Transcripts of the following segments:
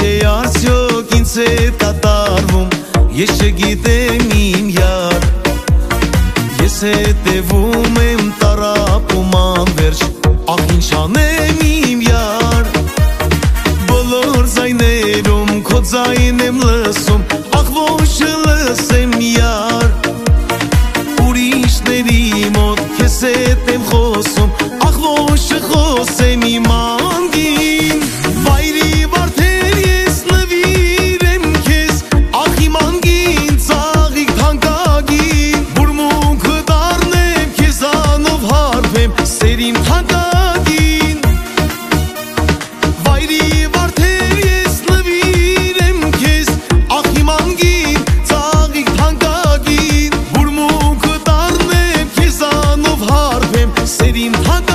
Միգուցե արդյոք ինձ հետ կատարվում, ես չգիտեմ իմ յար, ես հետևում եմ տարապում անվերջ, ախ ինչ անեմ իմ յար, բոլոր ձայներում քո ձայն եմ լսում, ախ ոչ չլսեմ յար, ուրիշների մոտ քեզ հետ եմ խոսում, ախ ոչ չխոսեմ իմ անգին, վայրի վարդեր ես նվիրեմ քեզ, ախ իմ անգին ծաղիկ թանկագին, բուրմունքը դառնեմ քեզանով հարբեմ, սեր իմ թանկագին, վայրի վարդեր ես նվիրեմ քեզ, ախ իմ անգին ծաղիկ թանկագին, բուրմունքը դառնեմ քեզանով հարբեմ, սեր իմ թանկագին.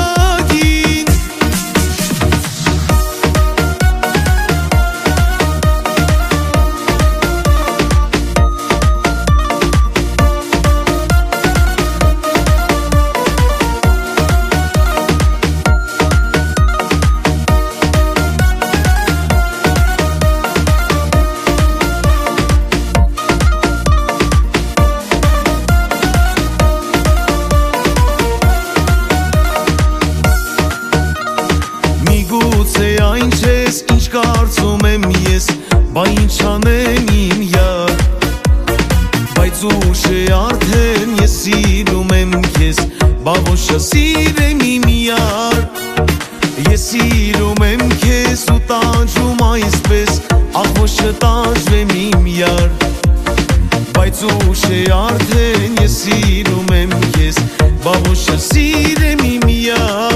Միգուցե այն չես, ինչ կարծում եմ ես, բա ինչ անեմ իմ յար, բայց ուշ է արդեն ես սիրում եմ քեզ, բա ոչ չսիրեմ իմ յար, ես սիրում եմ քեզ ու տանջում այսպես, ախ ոչ չտանջվեմ իմ յար, բայց ուշ է արդեն ես սիրում եմ քեզ, բա ոչ չսիրեմ իմ յար.